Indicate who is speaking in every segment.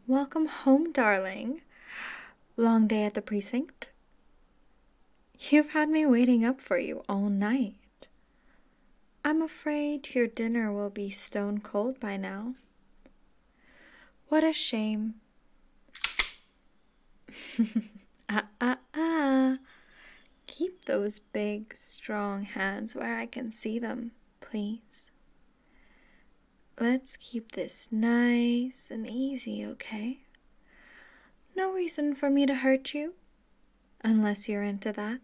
Speaker 1: Welcome home, darling. Long day at the precinct? You've had me waiting up for you all night. I'm afraid your dinner will be stone cold by now. What a shame. Ah. Keep those big, strong hands where I can see them, please. Let's keep this nice and easy, okay? No reason for me to hurt you, unless you're into that.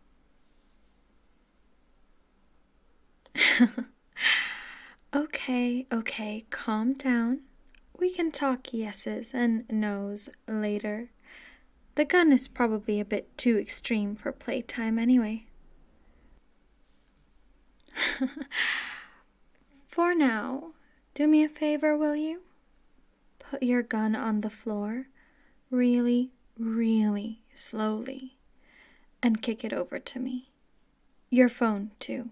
Speaker 1: Okay, calm down. We can talk yeses and nos later. The gun is probably a bit too extreme for playtime anyway. For now, do me a favor, will you? Put your gun on the floor really, really slowly and kick it over to me. Your phone, too.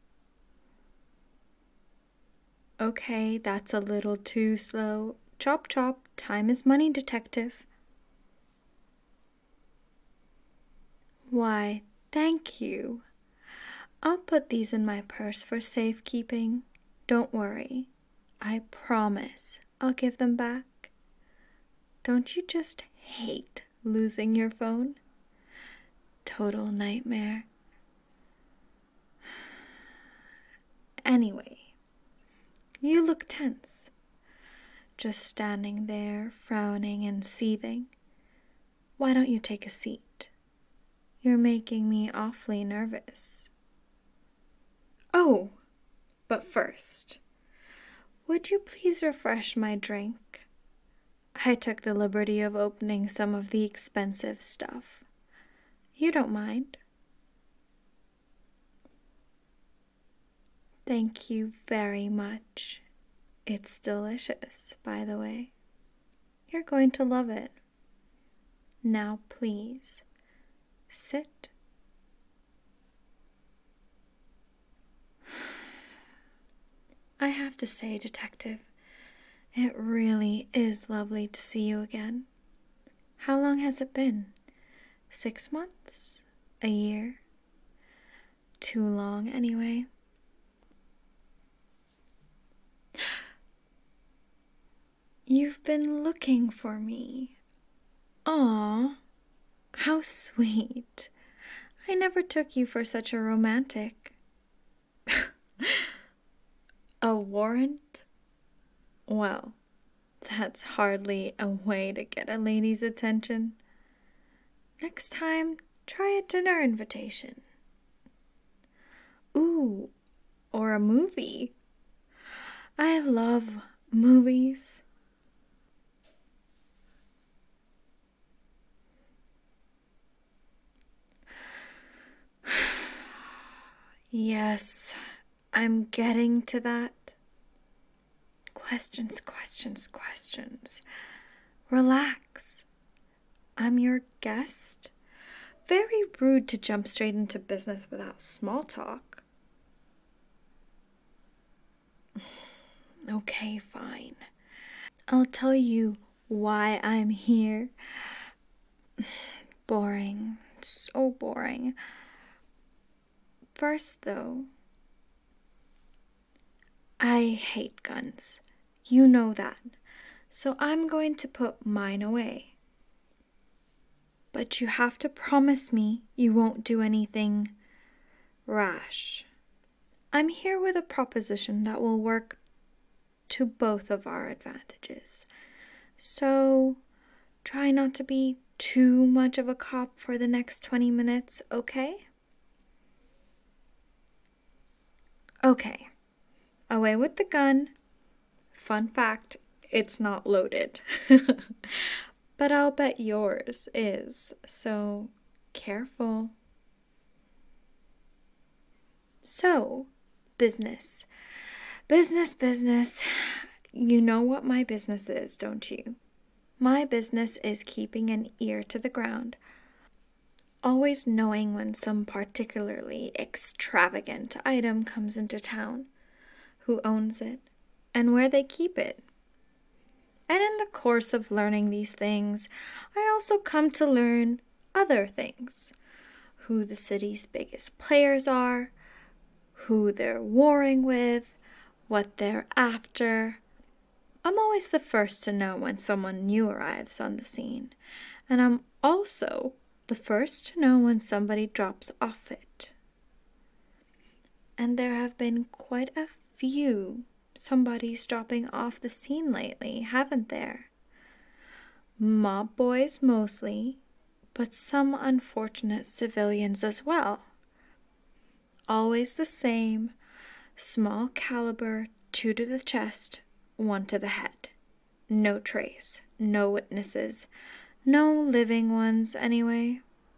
Speaker 1: Okay, that's a little too slow. Chop chop, time is money, detective. Why, thank you. I'll put these in my purse for safekeeping. Don't worry. I promise I'll give them back. Don't you just hate losing your phone? Total nightmare. Anyway, you look tense. Just standing there, frowning and seething. Why don't you take a seat? You're making me awfully nervous. Oh, but first, would you please refresh my drink? I took the liberty of opening some of the expensive stuff. You don't mind? Thank you very much. It's delicious, by the way. You're going to love it. Now, please, sit. I have to say, Detective, it really is lovely to see you again. How long has it been? 6 months? A year? Too long, anyway. You've been looking for me. Aw, how sweet. I never took you for such a romantic. A warrant? Well, that's hardly a way to get a lady's attention. Next time, try a dinner invitation. Ooh, or a movie. I love movies. Yes, I'm getting to that. Questions. Relax. I'm your guest. Very rude to jump straight into business without small talk. Okay, fine. I'll tell you why I'm here. Boring. So boring. First, though, I hate guns. You know that. So I'm going to put mine away. But you have to promise me you won't do anything rash. I'm here with a proposition that will work to both of our advantages. So try not to be too much of a cop for the next 20 minutes, okay? Okay. Away with the gun. Fun fact, it's not loaded. But I'll bet yours is, so careful. So, business. Business. You know what my business is, don't you? My business is keeping an ear to the ground, always knowing when some particularly extravagant item comes into town, who owns it, and where they keep it. And in the course of learning these things, I also come to learn other things. Who the city's biggest players are, who they're warring with, what they're after. I'm always the first to know when someone new arrives on the scene, and I'm also the first to know when somebody drops off it. And there have been quite a few somebody's dropping off the scene lately, haven't there? Mob boys mostly, but some unfortunate civilians as well. Always the same, small caliber, 2 to the chest, 1 to the head. No trace, no witnesses, no living ones anyway.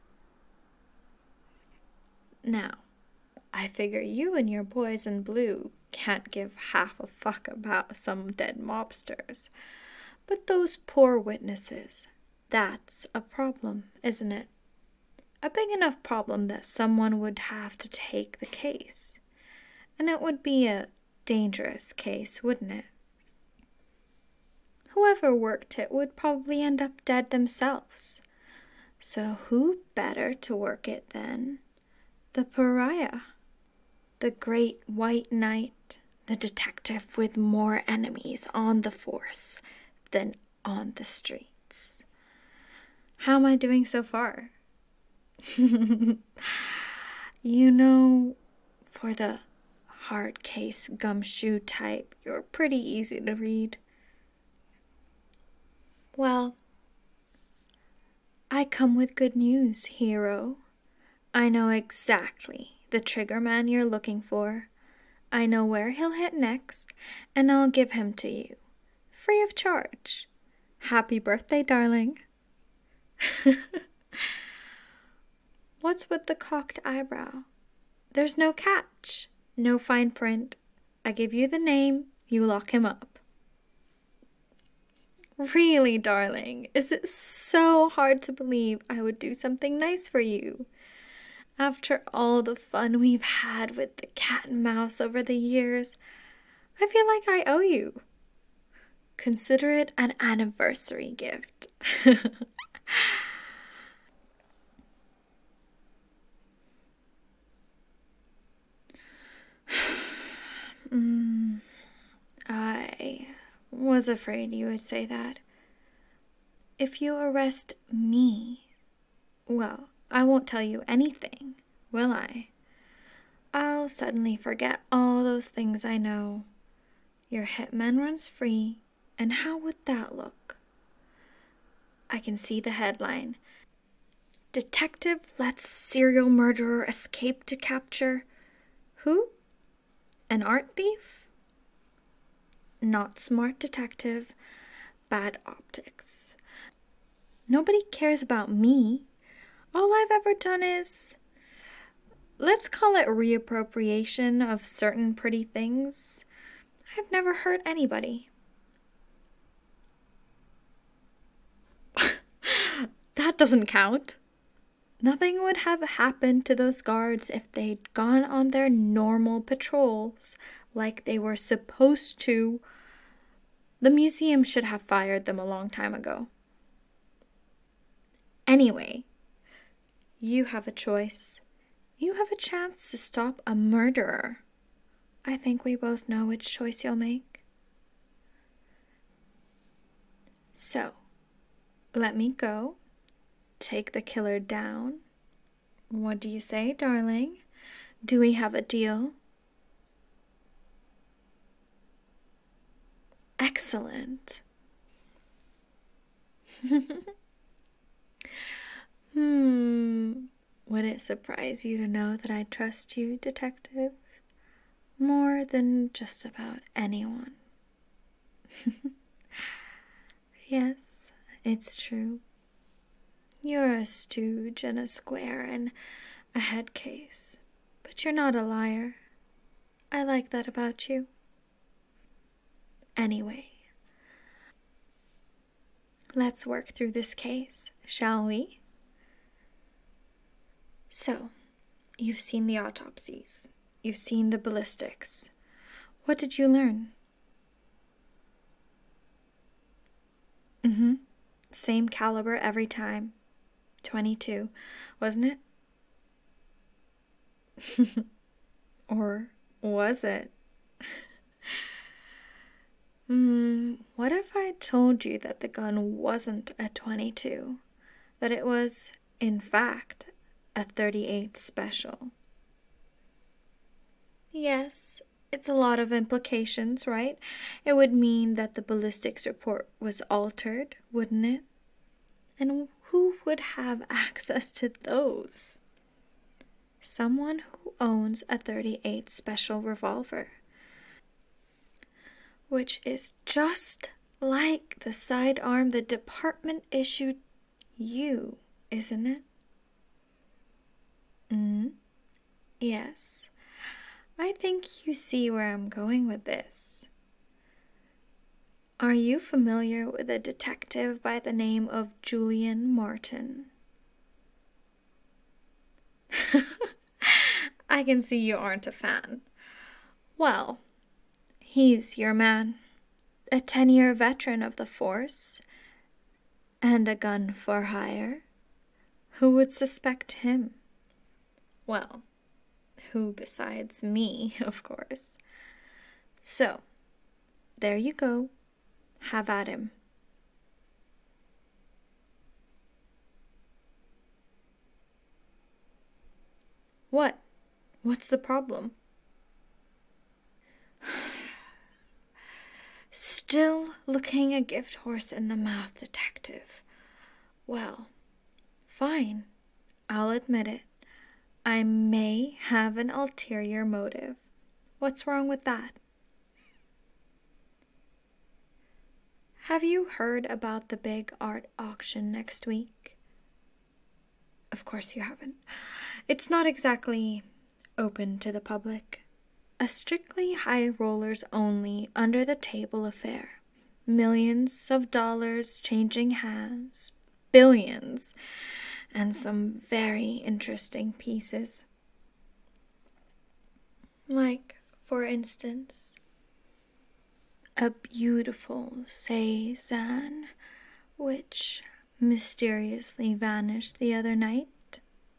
Speaker 1: Now, I figure you and your boys in blue can't give half a fuck about some dead mobsters. But those poor witnesses, that's a problem, isn't it? A big enough problem that someone would have to take the case. And it would be a dangerous case, wouldn't it? Whoever worked it would probably end up dead themselves. So who better to work it than the pariah? The great white knight, the detective with more enemies on the force than on the streets. How am I doing so far? You know, for the hard case gumshoe type, you're pretty easy to read. Well, I come with good news, hero. I know exactly the trigger man you're looking for. I know where he'll hit next, and I'll give him to you, free of charge. Happy birthday, darling. What's with the cocked eyebrow? There's no catch, no fine print. I give you the name, you lock him up. Really, darling, is it so hard to believe I would do something nice for you? After all the fun we've had with the cat and mouse over the years, I feel like I owe you. Consider it an anniversary gift. I was afraid you would say that. If you arrest me, well, I won't tell you anything, will I? I'll suddenly forget all those things I know. Your hitman runs free, and how would that look? I can see the headline. Detective lets serial murderer escape to capture. Who? An art thief? Not smart detective, bad optics. Nobody cares about me. All I've ever done is, let's call it reappropriation of certain pretty things. I've never hurt anybody. That doesn't count. Nothing would have happened to those guards if they'd gone on their normal patrols like they were supposed to. The museum should have fired them a long time ago. Anyway, you have a choice. You have a chance to stop a murderer. I think we both know which choice you'll make. So, let me go. Take the killer down. What do you say, darling? Do we have a deal? Excellent. Would it surprise you to know that I trust you, detective? More than just about anyone. Yes, it's true. You're a stooge and a square and a head case, but you're not a liar. I like that about you. Anyway, let's work through this case, shall we? So, you've seen the autopsies. You've seen the ballistics. What did you learn? Mm-hmm. Same caliber every time. 22, wasn't it? Or was it? What if I told you that the gun wasn't a 22? That it was, in fact, a 38 special? Yes, it's a lot of implications, right? It would mean that the ballistics report was altered, wouldn't it? And who would have access to those? Someone who owns a 38 special revolver, which is just like the sidearm the department issued you, isn't it? Yes. I think you see where I'm going with this. Are you familiar with a detective by the name of Julian Martin? I can see you aren't a fan. Well, he's your man. A 10-year veteran of the force and a gun for hire. Who would suspect him? Well, who besides me, of course. So, there you go. Have at him. What? What's the problem? Still looking a gift horse in the mouth, detective. Well, fine. I'll admit it. I may have an ulterior motive. What's wrong with that? Have you heard about the big art auction next week? Of course you haven't. It's not exactly open to the public. A strictly high rollers only, under the table affair. Millions of dollars changing hands, billions, and some very interesting pieces. Like, for instance, a beautiful Cézanne, which mysteriously vanished the other night.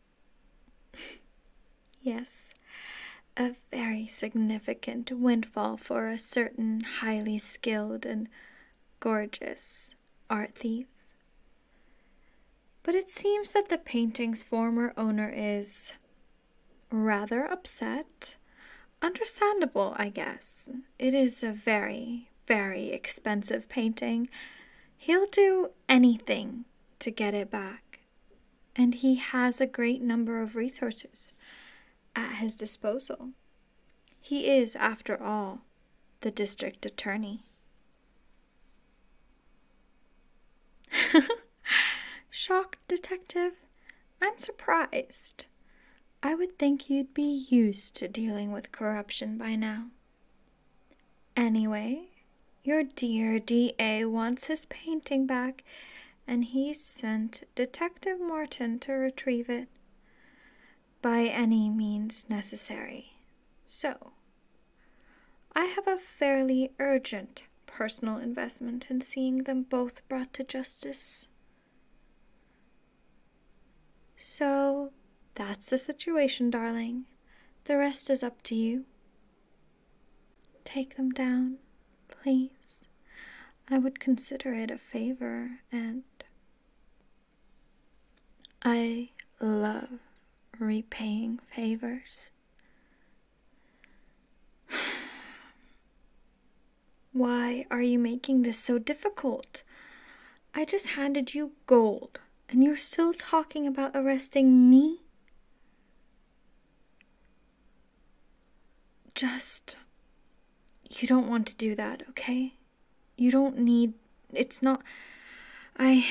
Speaker 1: Yes, a very significant windfall for a certain highly skilled and gorgeous art thief. But it seems that the painting's former owner is rather upset. Understandable, I guess. It is a very, very expensive painting. He'll do anything to get it back. And he has a great number of resources at his disposal. He is, after all, the district attorney. Shocked, detective? I'm surprised. I would think you'd be used to dealing with corruption by now. Anyway, your dear D.A. wants his painting back, and he's sent Detective Martin to retrieve it by any means necessary. So, I have a fairly urgent personal investment in seeing them both brought to justice. So, that's the situation, darling. The rest is up to you. Take them down, please. I would consider it a favor, and I love repaying favors. Why are you making this so difficult? I just handed you gold, and you're still talking about arresting me? You don't want to do that, okay? You don't need, it's not, I,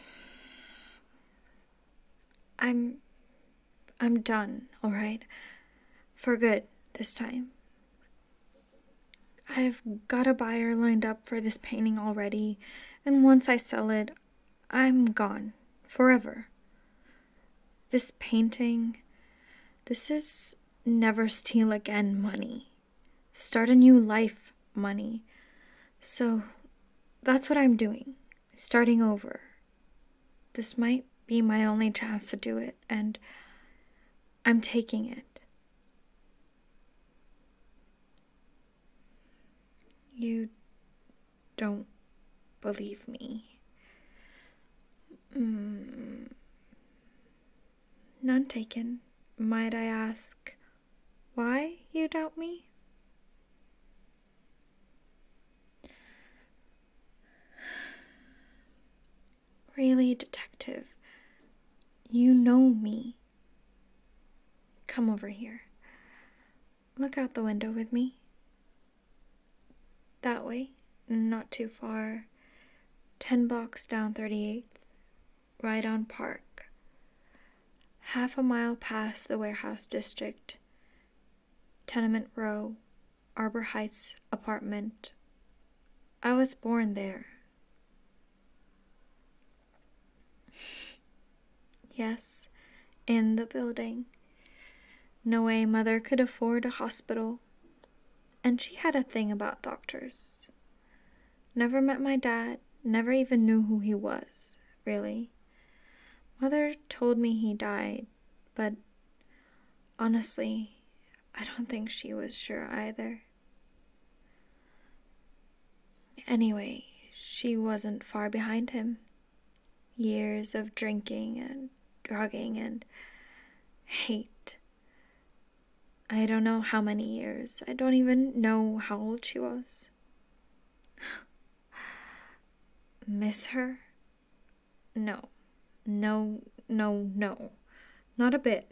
Speaker 1: I'm, I'm done, alright? For good, this time. I've got a buyer lined up for this painting already, and once I sell it, I'm gone. Forever. This painting, this is never steal again money. Start a new life money. So, that's what I'm doing. starting over. This might be my only chance to do it, and I'm taking it. You don't believe me. None taken. Might I ask why you doubt me? Really, detective, you know me. Come over here. Look out the window with me. That way, not too far. 10 blocks down 38th, right on Park. Half a mile past the warehouse district. Tenement row, Arbor Heights apartment. I was born there. Yes, in the building. No way mother could afford a hospital. And she had a thing about doctors. Never met my dad, never even knew who he was, really. Mother told me he died, but honestly, I don't think she was sure either. Anyway, she wasn't far behind him. Years of drinking and drugging and hate. I don't know how many years. I don't even know how old she was. Miss her? No. No. Not a bit.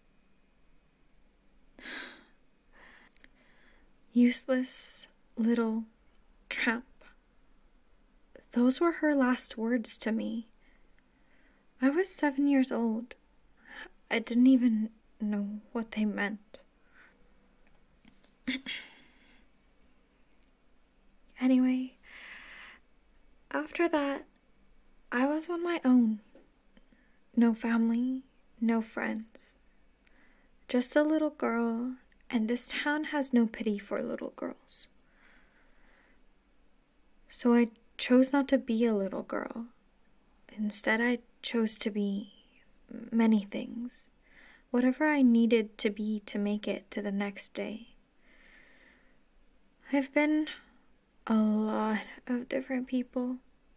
Speaker 1: Useless little tramp. Those were her last words to me. I was 7 years old. I didn't even know what they meant. Anyway, after that, I was on my own. No family, no friends. Just a little girl, and this town has no pity for little girls. So I chose not to be a little girl. Instead, I chose to be many things. Whatever I needed to be to make it to the next day. I've been a lot of different people.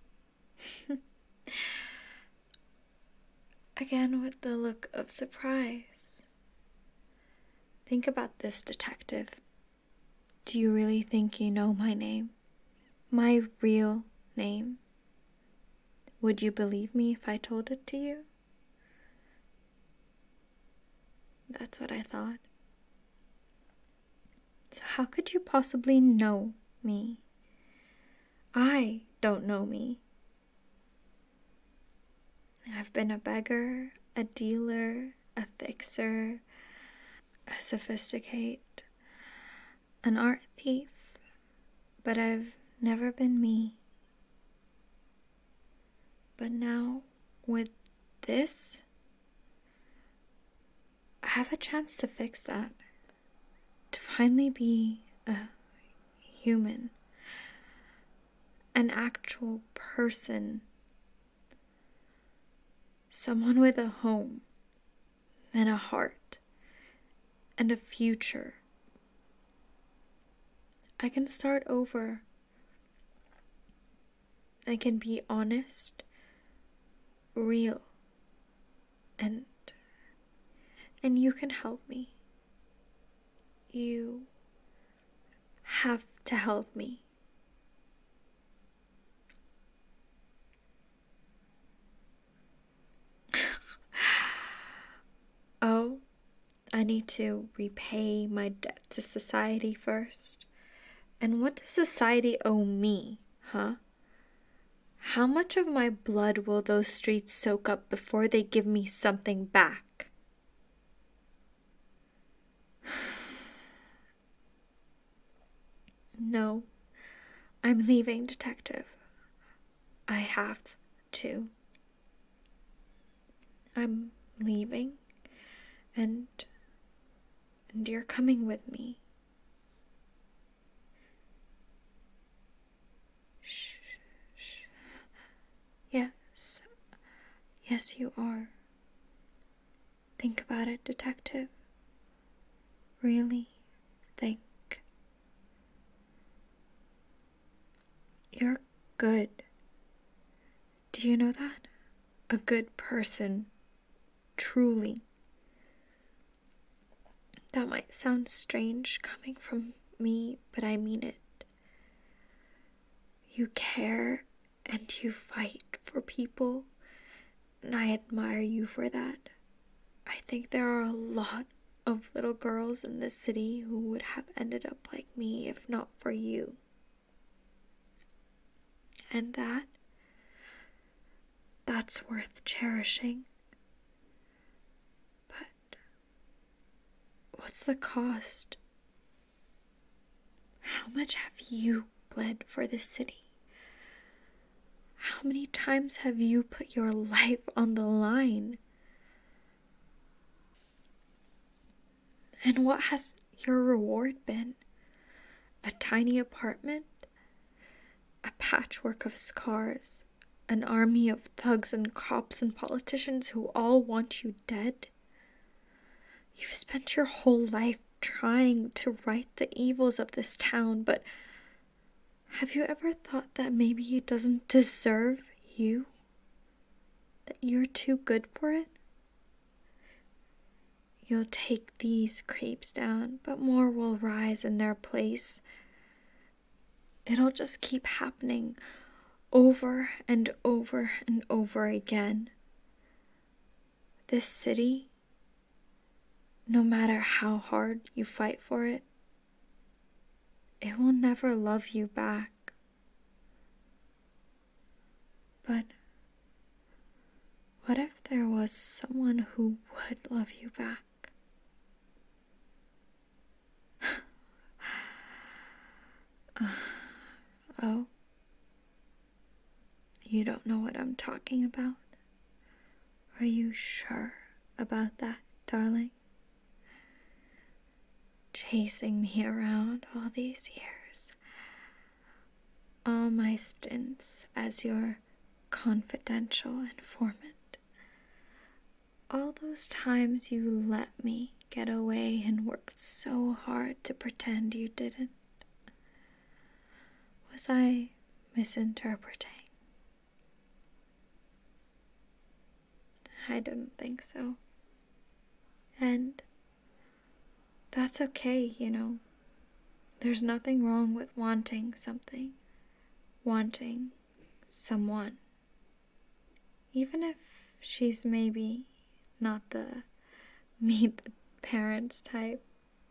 Speaker 1: Again, with the look of surprise. Think about this, detective. Do you really think you know my name? My real name? Would you believe me if I told it to you? That's what I thought. So how could you possibly know me? I don't know me. I've been a beggar, a dealer, a fixer, a sophisticate, an art thief, but I've never been me. But now, with this, I have a chance to fix that. To finally be a human. An actual person. Someone with a home. And a heart. And a future. I can start over. I can be honest. Real. And you can help me. You have to help me. Oh, I need to repay my debt to society first. And what does society owe me, huh? How much of my blood will those streets soak up before they give me something back? No, I'm leaving, detective. I have to. I'm leaving, and you're coming with me. Shh. Yes, you are. Think about it, detective. Really think. You're good. Do you know that? A good person. Truly. That might sound strange coming from me, but I mean it. You care and you fight for people, and I admire you for that. I think there are a lot of little girls in this city who would have ended up like me if not for you. And that's worth cherishing. But what's the cost? How much have you bled for this city? How many times have you put your life on the line? And what has your reward been? A tiny apartment? A patchwork of scars? An army of thugs and cops and politicians who all want you dead? You've spent your whole life trying to right the evils of this town, but have you ever thought that maybe it doesn't deserve you? That you're too good for it? You'll take these creeps down, but more will rise in their place. It'll just keep happening over and over and over again. This city, no matter how hard you fight for it, it will never love you back. But what if there was someone who would love you back? Oh, you don't know what I'm talking about? Are you sure about that, darling? Chasing me around all these years. All my stints as your confidential informant. All those times you let me get away and worked so hard to pretend you didn't. Was I misinterpreting? I didn't think so. And that's okay, you know. There's nothing wrong with wanting something. Wanting someone. Even if she's maybe not the meet the parents type.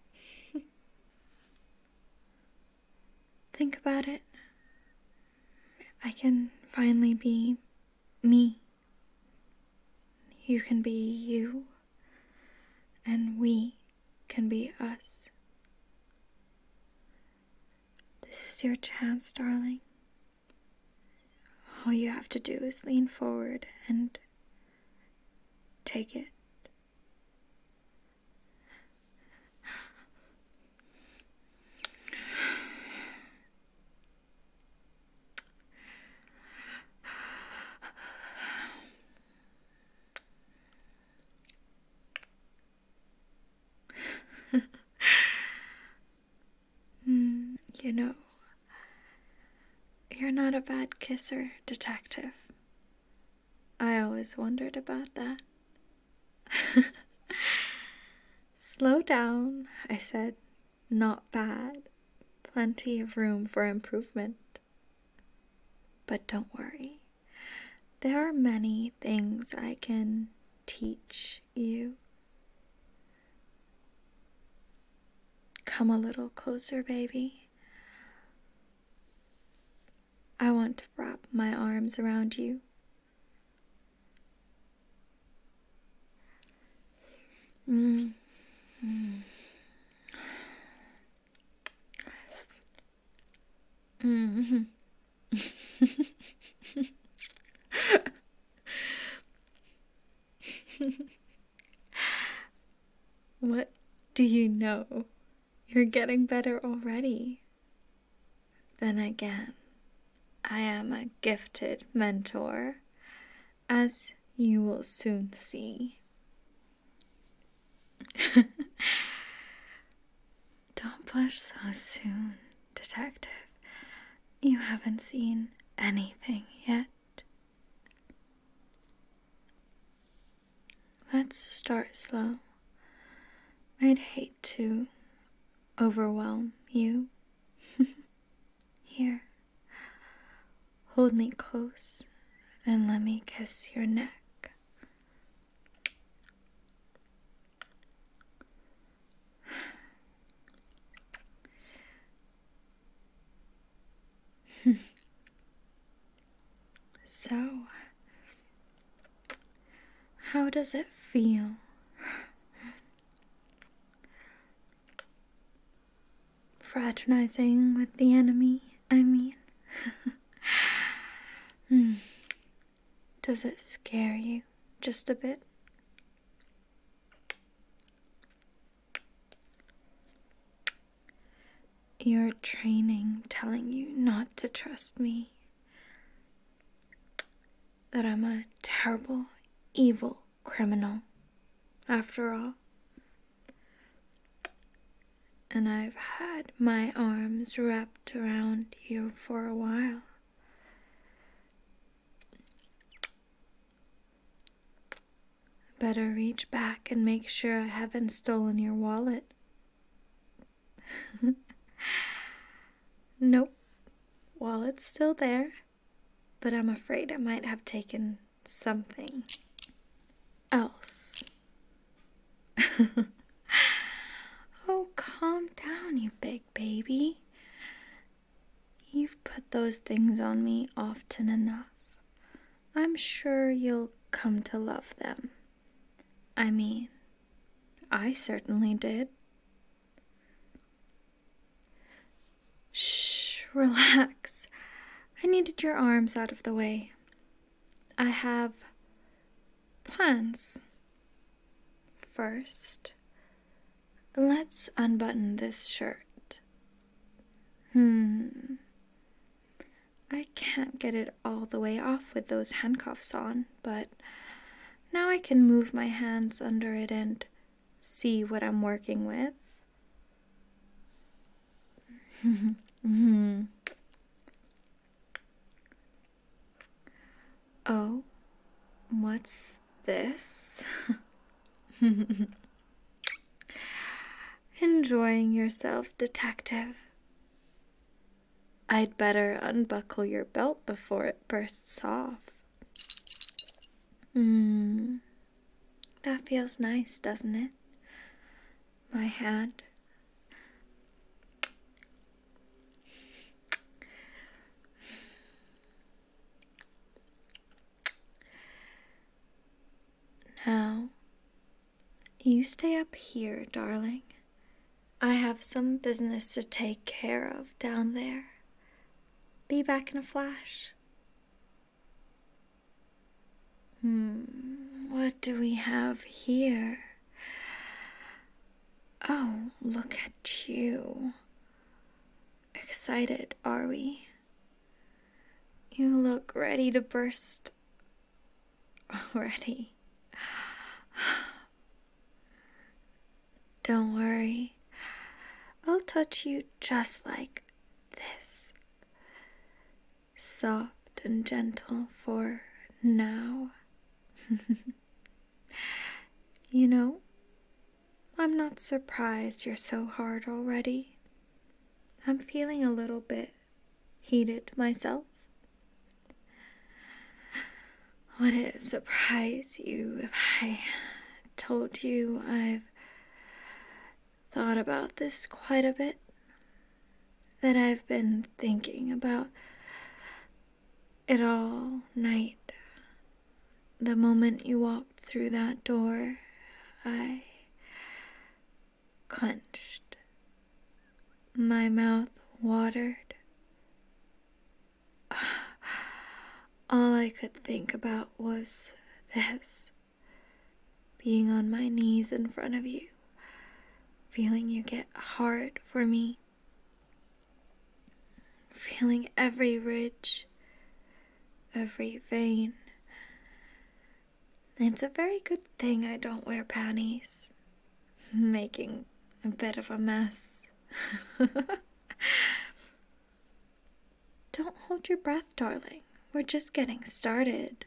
Speaker 1: Think about it. I can finally be me. You can be you. And we can be us. This is your chance, darling. All you have to do is lean forward and take it. You know, you're not a bad kisser, detective. I always wondered about that. Slow down, I said. Not bad. Plenty of room for improvement. But don't worry. There are many things I can teach you. Come a little closer, baby. I want to wrap my arms around you. What do you know? You're getting better already. Then again, I am a gifted mentor, as You will soon see. Don't blush so soon, detective. You haven't seen anything yet. Let's start slow. I'd hate to overwhelm you. Here, hold me close and let me kiss your neck. So, how does it feel? Fraternizing with the enemy, I mean. Does it scare you just a bit? Your training telling you not to trust me. That I'm a terrible, evil criminal, after all. And I've had my arms wrapped around you for a while. Better reach back and make sure I haven't stolen your wallet. Nope, wallet's still there, but I'm afraid I might have taken something else. Oh, calm down, you big baby. You've put those things on me often enough. I'm sure you'll come to love them. I mean, I certainly did. Shh, relax. I needed your arms out of the way. I have plans. First, let's unbutton this shirt. I can't get it all the way off with those handcuffs on, but now I can move my hands under it and see what I'm working with. Oh, what's this? Enjoying yourself, detective. I'd better unbuckle your belt before it bursts off. That feels nice, doesn't it? My hand. Now, you stay up here, darling. I have some business to take care of down there. Be back in a flash. What do we have here? Oh, look at you. Excited, are we? You look ready to burst already. Don't worry. I'll touch you just like this. Soft and gentle for now. You know, I'm not surprised you're so hard already. I'm feeling a little bit heated myself. Would it surprise you if I told you I've thought about this quite a bit? That I've been thinking about it all night. The moment you walked through that door, I clenched. My mouth watered. All I could think about was this. Being on my knees in front of you. Feeling you get hard for me. Feeling every ridge, every vein. It's a very good thing I don't wear panties. Making a bit of a mess. Don't hold your breath, darling. We're just getting started.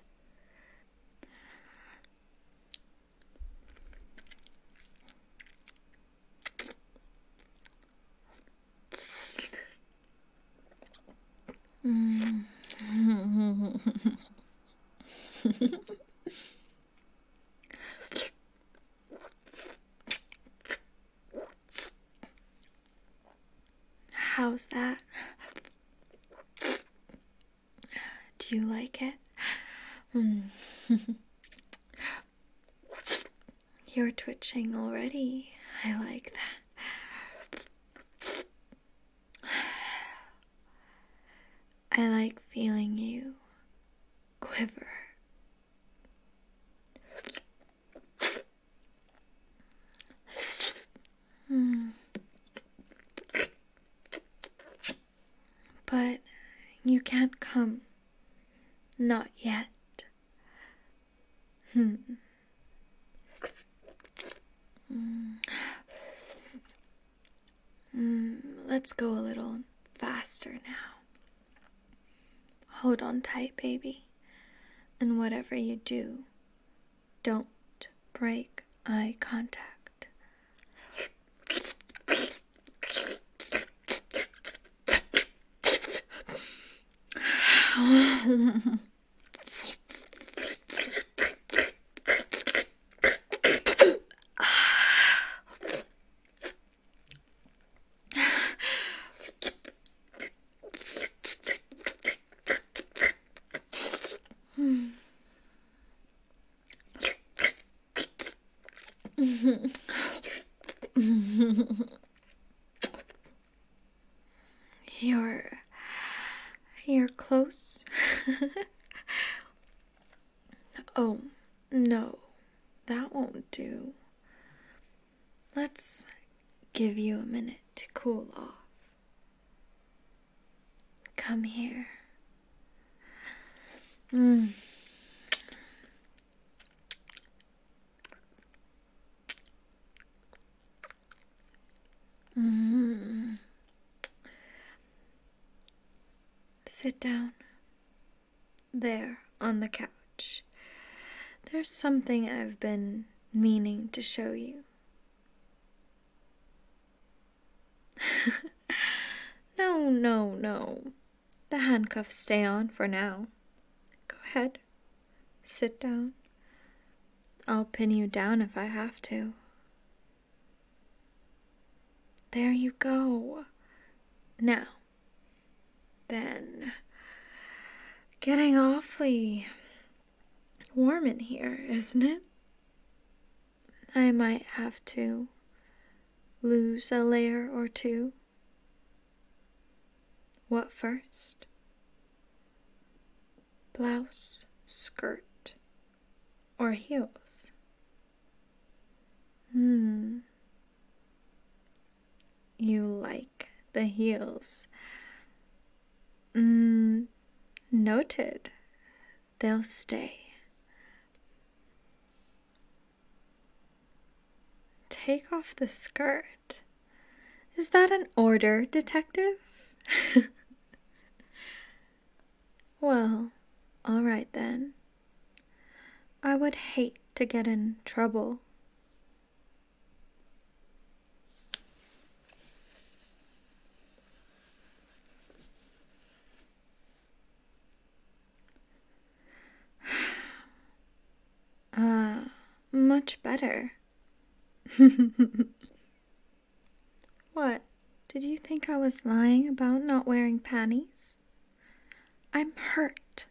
Speaker 1: How's that? Do you like it? You're twitching already. I like that. I like feeling you quiver. But you can't come. Not yet. Let's go a little faster now. Hold on tight, baby. And whatever you do, don't break eye contact. You're close. Oh, no, that won't do. Let's give you a minute to cool off. Come here. Sit down. There, on the couch. There's something I've been meaning to show you. No. The handcuffs stay on for now. Go ahead. Sit down. I'll pin you down if I have to. There you go. Now, then, getting awfully warm in here, isn't it? I might have to lose a layer or two. What first? Blouse, skirt, or heels? You like the heels. Noted. They'll stay. Take off the skirt. Is that an order, detective? Well, all right then. I would hate to get in trouble. Much better. What? Did you think I was lying about not wearing panties? I'm hurt.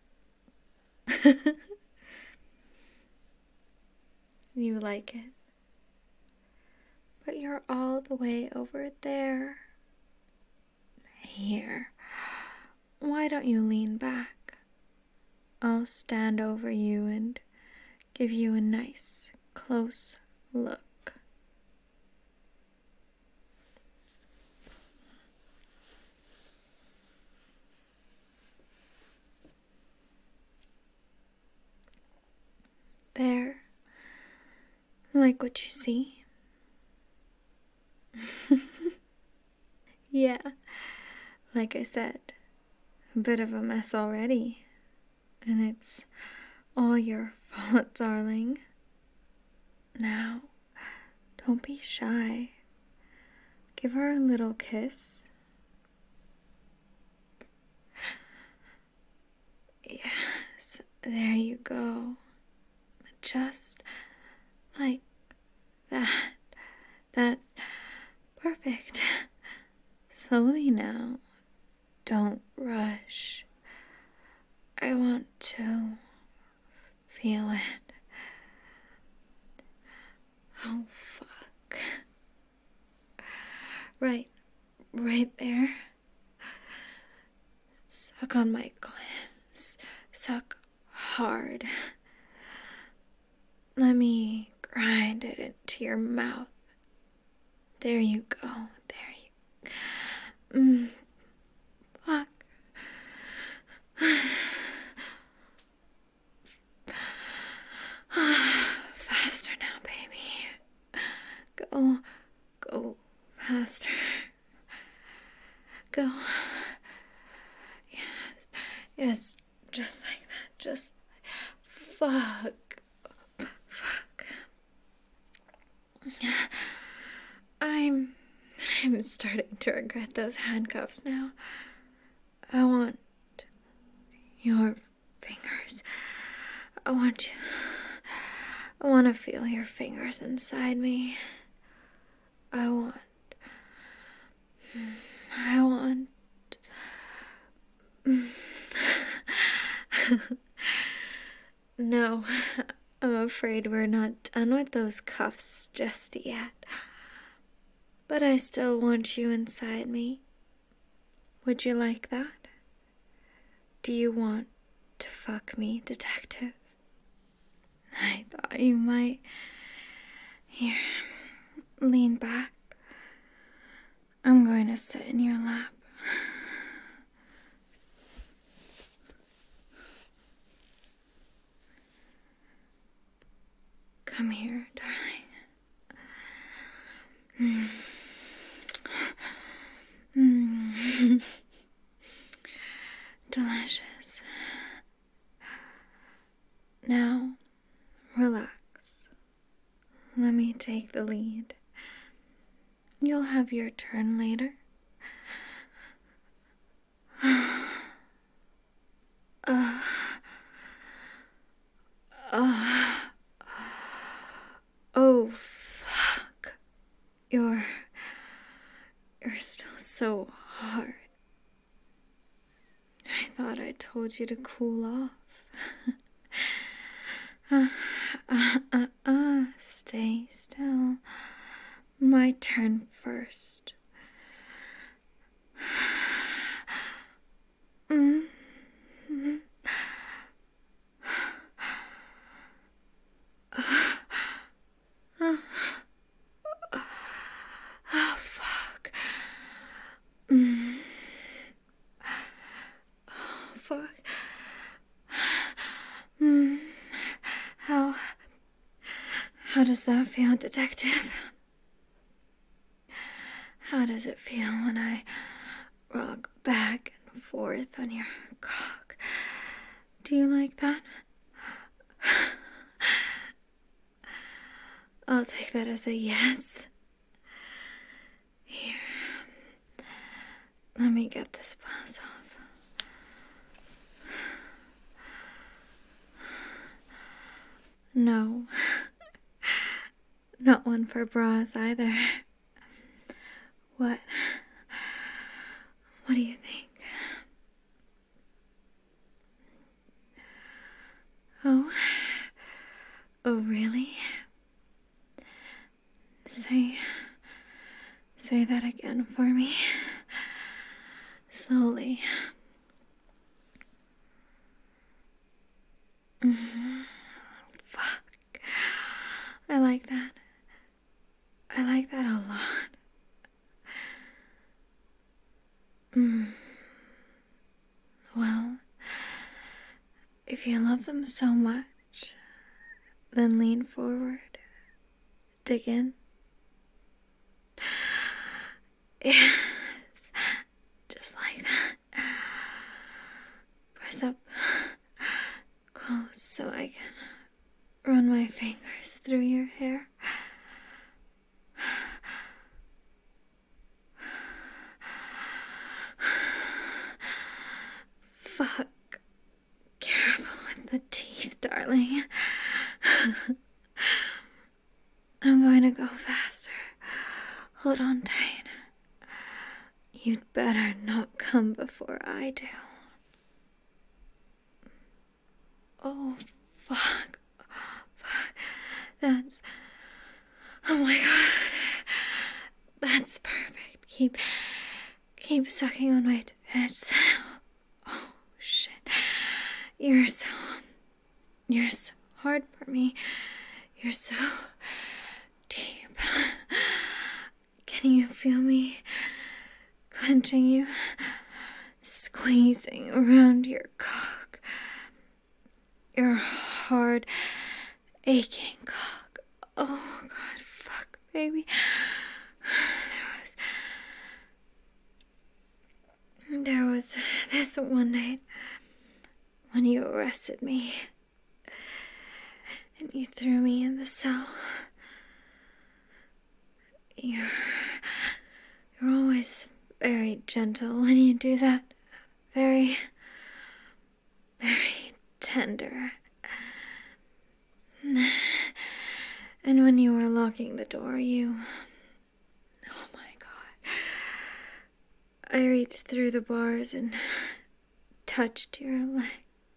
Speaker 1: You like it? But you're all the way over there. Here. Why don't you lean back? I'll stand over you and give you a nice, close look. There. like what you see? Yeah, like I said, a bit of a mess already. And it's all your fault, darling. Now, don't be shy. Give her a little kiss. Yes, there you go. Just like that. That's perfect. Slowly now. Don't rush. I want to feel it. Oh, fuck. Right there. Suck on my glands. Suck hard. Let me grind it into your mouth. There you go. There you. Fuck. Faster now, baby. Go faster. Go. Yes, just like that. Just fuck. I'm starting to regret those handcuffs now. I want your fingers. I want to feel your fingers inside me. I want No, I'm afraid we're not done with those cuffs just yet. But I still want you inside me. Would you like that? Do you want to fuck me, detective? I thought you might. Here, lean back. I'm going to sit in your lap. Come here, darling. Delicious. Now, relax. Let me take the lead. You'll have your turn later. Oh, fuck. You're still so hard. I thought I told you to cool off. Stay still. My turn first. Oh, fuck. Oh, fuck. How does that feel, detective? How does it feel when I rock back and forth on your cock? Do you like that? I'll take that as a yes. Here. Let me get this blouse off. No. Not one for bras either. What do you think? Oh, really? Say that again for me. Slowly. Fuck. I like that. I like that a lot. Well, if you love them so much, then lean forward dig in. Yes, just like that. Press up close so I can run my fingers through your hair. Fuck. Careful with the teeth, darling. I'm going to go faster. Hold on tight. You'd better not come before I do. Oh, fuck. Fuck. That's... Oh my god. That's perfect. Keep sucking on my tits. Oh, shit. You're so hard for me. You're so deep. Can you feel me clenching you, squeezing around your cock? Your hard, aching cock. Oh god, fuck, baby. There was this one night when you arrested me and you threw me in the cell. You're always very gentle when you do that. Very, very tender. And when you were locking the door, oh my god. I reached through the bars and touched your leg.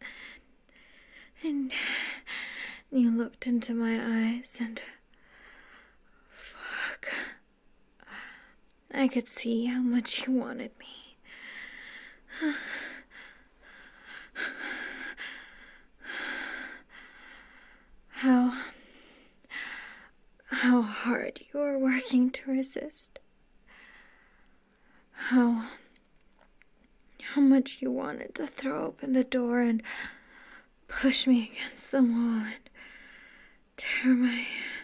Speaker 1: And you looked into my eyes and... fuck. I could see how much you wanted me. How hard you were working to resist. How much you wanted to throw open the door and push me against the wall and tear my...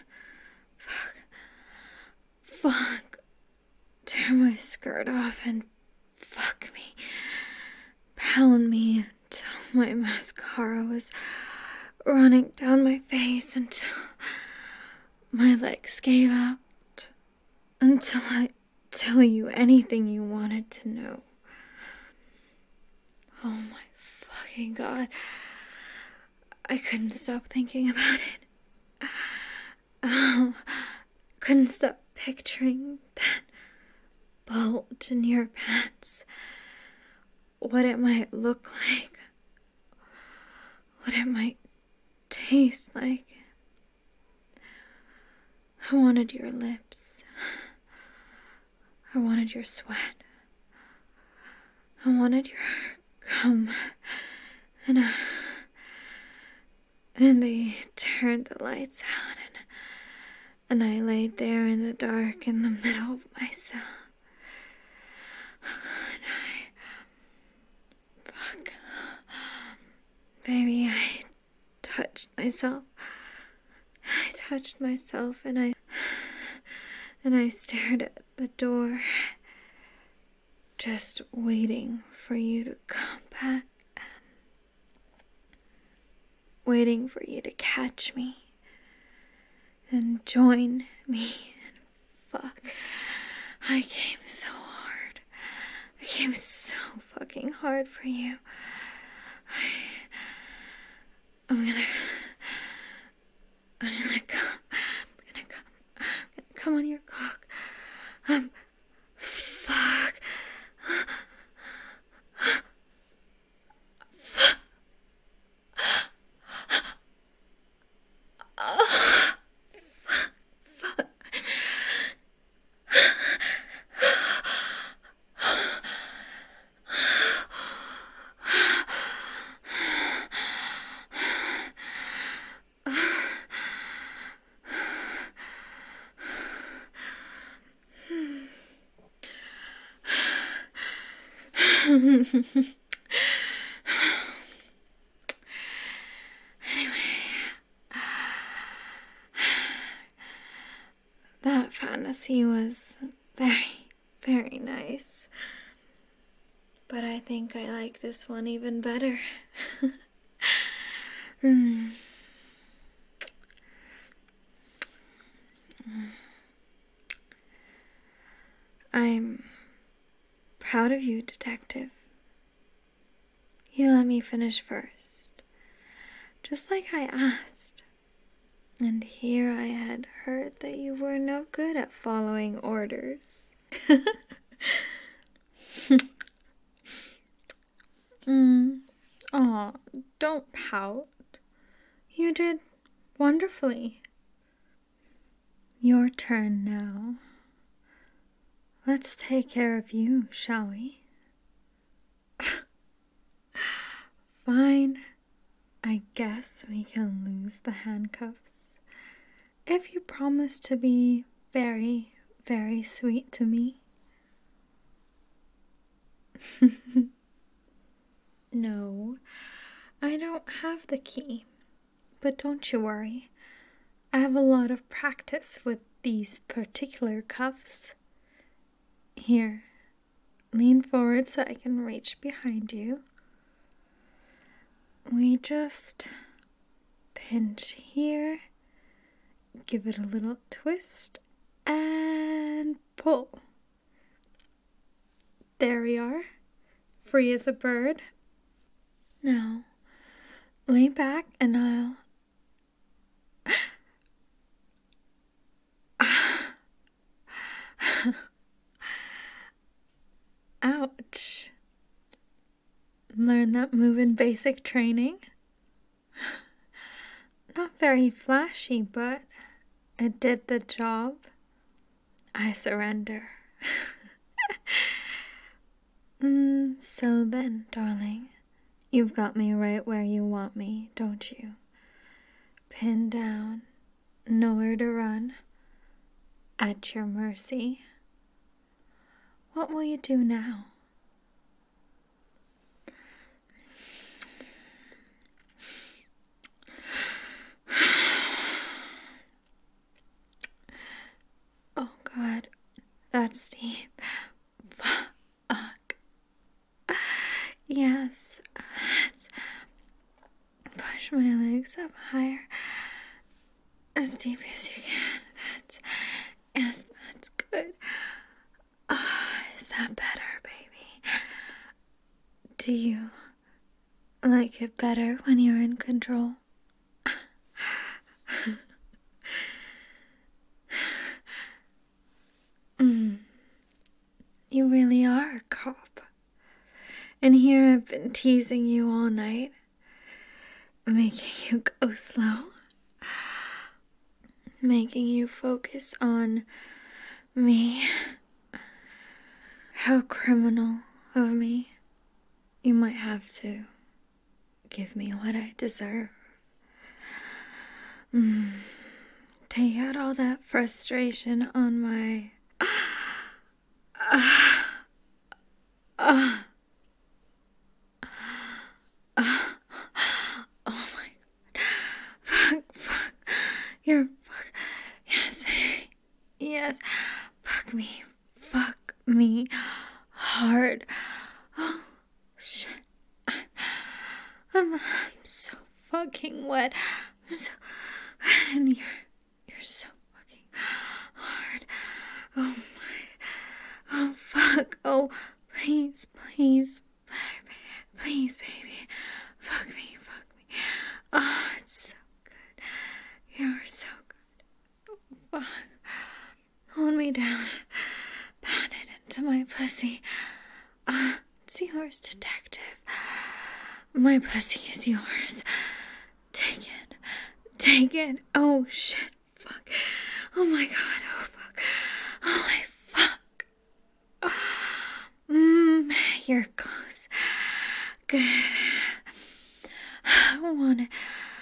Speaker 1: tear my skirt off and fuck me. Pound me until my mascara was running down my face, until my legs gave out, until I tell you anything you wanted to know. Oh my fucking god. I couldn't stop thinking about it. Couldn't stop picturing that bulge in your pants. What it might look like. What it might taste like. I wanted your lips. I wanted your sweat. I wanted your cum. And they turned the lights out, and I laid there in the dark in the middle of my cell. And baby, I touched myself. And I stared at the door, just waiting for you to come back. Waiting for you to catch me and join me. Fuck. I came so hard. I came so fucking hard for you. I'm gonna come on your cock. Fuck. He was very, very nice. But I think I like this one even better. I'm proud of you, Detective. You let me finish first, just like I asked. And here I had heard that you were no good at following orders. Aw, don't pout. You did wonderfully. Your turn now. Let's take care of you, shall we? Fine. I guess we can lose the handcuffs. If you promise to be very, very sweet to me. No, I don't have the key. But don't you worry. I have a lot of practice with these particular cuffs. Here, lean forward so I can reach behind you. We just pinch here, give it a little twist, and pull. There we are, free as a bird. Now, lay back and I'll... Ouch. Learn that move in basic training? Not very flashy, but it did the job. I surrender. So then, darling, you've got me right where you want me, don't you? Pinned down, nowhere to run, at your mercy. What will you do now? Oh God, that's deep. Fuck. Yes, let's push my legs up higher, as deep as you can. That's good. Is that better, baby? Do you like it better when you're in control? You really are a cop. And here I've been teasing you all night, making you go slow, making you focus on me. How criminal of me. You might have to give me what I deserve. Take out all that frustration on my... Oh my God. Fuck. You're fuck. Yes, baby. Yes. Fuck me. Hard. Oh, shit. I'm so fucking wet. I'm so wet, and you're so fucking hard. Oh my. Oh fuck. Oh, please, baby. Fuck me. Oh, it's so good. You're so good. Oh, fuck. Hold me down. Pound it into my pussy. It's yours, detective. My pussy is yours. Take it. Oh, shit. Fuck. Oh, my God. Oh, fuck. Oh, my fuck. You're close. Good. I want it.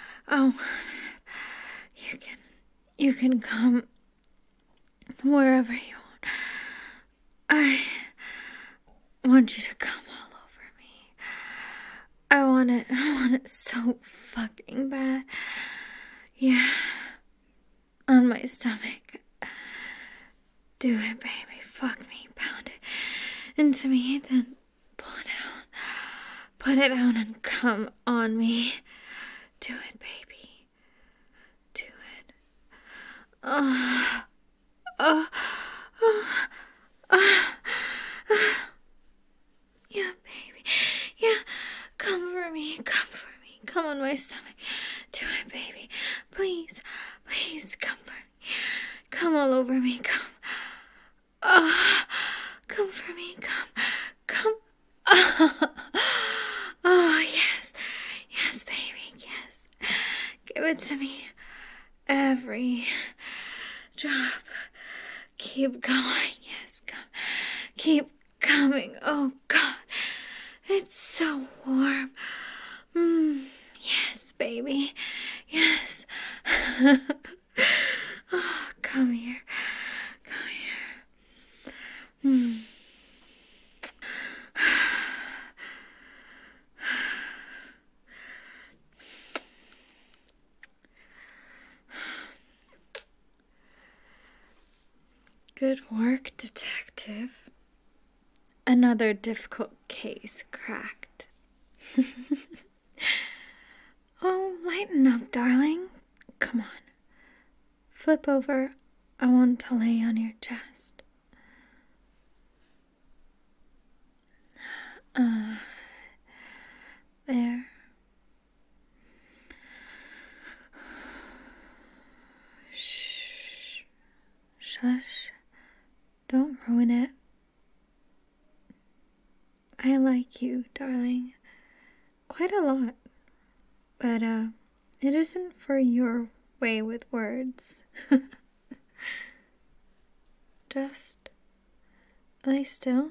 Speaker 1: You can come wherever you want. I want you to come all over me. I want it so fucking bad. Yeah. On my stomach. Do it, baby. Fuck me. Pound it into me, then pull it out. Put it out and come on me. Do it, baby. Do it. Oh, oh, oh, oh. Yeah, baby. Yeah. Come for me. Come for me. Come on my stomach. Do it, baby. Please. Please come for me. Come all over me. Come. Oh, come for me. Come. Come. Oh, yes. Yes, baby. Yes. Give it to me. Every drop. Keep going. Yes, come. Keep coming. Oh, God. It's so warm. Yes, baby. Yes. Oh, come here. Come here. Good work, detective. Another difficult case cracked. Oh, lighten up, darling. Come on. Flip over. I want to lay on your chest. There. Shh. Shush. Don't ruin it. I like you, darling. Quite a lot. But, it isn't for your way with words. Just lay still.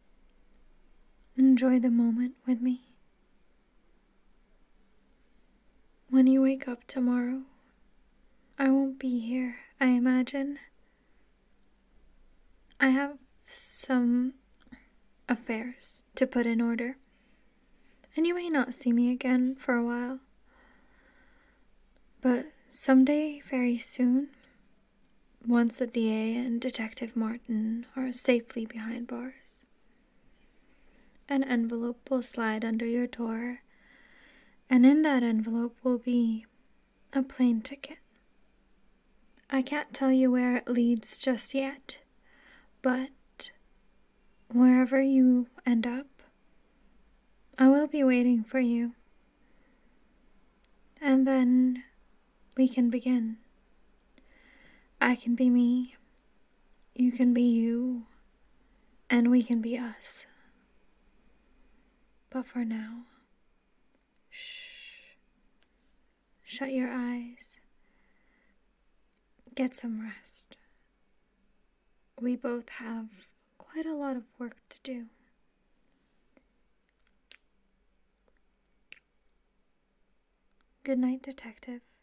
Speaker 1: Enjoy the moment with me. When you wake up tomorrow, I won't be here, I imagine. I have some affairs to put in order, and you may not see me again for a while. But someday, very soon, once the DA and Detective Martin are safely behind bars, an envelope will slide under your door, and in that envelope will be a plane ticket. I can't tell you where it leads just yet, but wherever you end up, I will be waiting for you. And then we can begin. I can be me, you can be you, and we can be us. But for now, shh. Shut your eyes. Get some rest. We both have quite a lot of work to do. Good night, detective.